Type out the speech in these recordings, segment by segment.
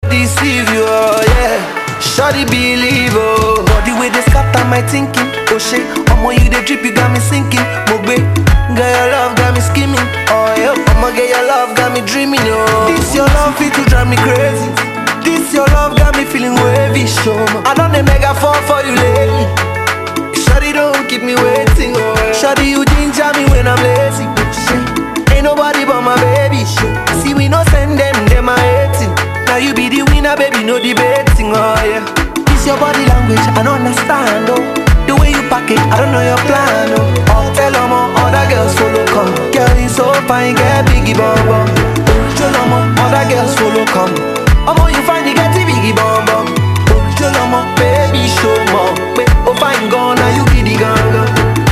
deceive you, oh yeah. Shawty believe, oh. Body way they scatter my thinking. Oh shit, I'ma you the drip, you got me sinking. Mogbe, girl your love got me skimming. Oh yeah, I'ma get your love got me dreaming, oh. This your love fit to drive me crazy. This your love got me feeling wavy, show me. I done the mega fall for you lately. Shawty don't keep me waiting, oh yeah. Shawty you ginger me when I'm lazy. Ain't nobody but my baby. See we no send them are hating. Now you be the winner, baby, no debating, oh yeah. It's your body language, I don't understand, oh. The way you pack it, I don't know your plan, oh. I'll tell them all, other girls follow come. Girl, you so fine, get biggie bum bum. Tell them all, other girls follow come. You find you get the biggie bum bum. Tell them all, baby, show more. Oh fine, gone, now you be the ganga.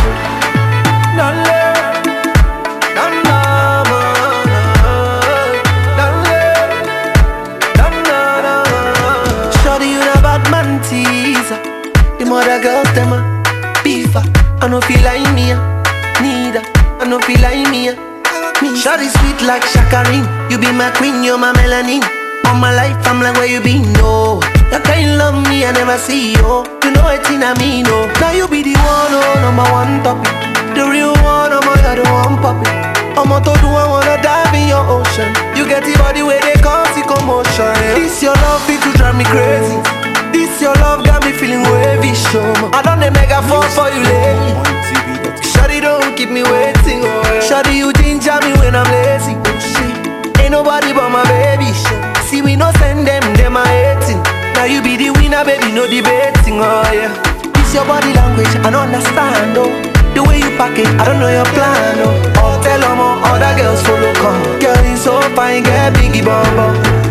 Other girls, them a beefer. I no feel like me, neither. I no feel like me. Shawty sweet like Shakarin. You be my queen, you're my melanin. All my life, I'm like where you be, no. You can't love me, I never see you. You know it's in a me, no. Now you be the one, oh, number one topic. The real one, I'm you're the one puppy. I'm a told you I wanna dive in your ocean. You get the body where they cause the commotion, yeah. This your love, it to drive me crazy. This your love got me feeling wavy, show me. I done the mega fall for you lately. Shawty don't keep me waiting, oh yeah. Shawty you ginger me when I'm lazy. Ain't nobody but my baby. See we no send them are hating. Now you be the winner, baby, no debating, oh yeah. This your body language, I don't understand, oh. The way you pack it, I don't know your plan, oh. I'll tell them all, other girls follow come. Girl, you so fine, get biggie bum bum.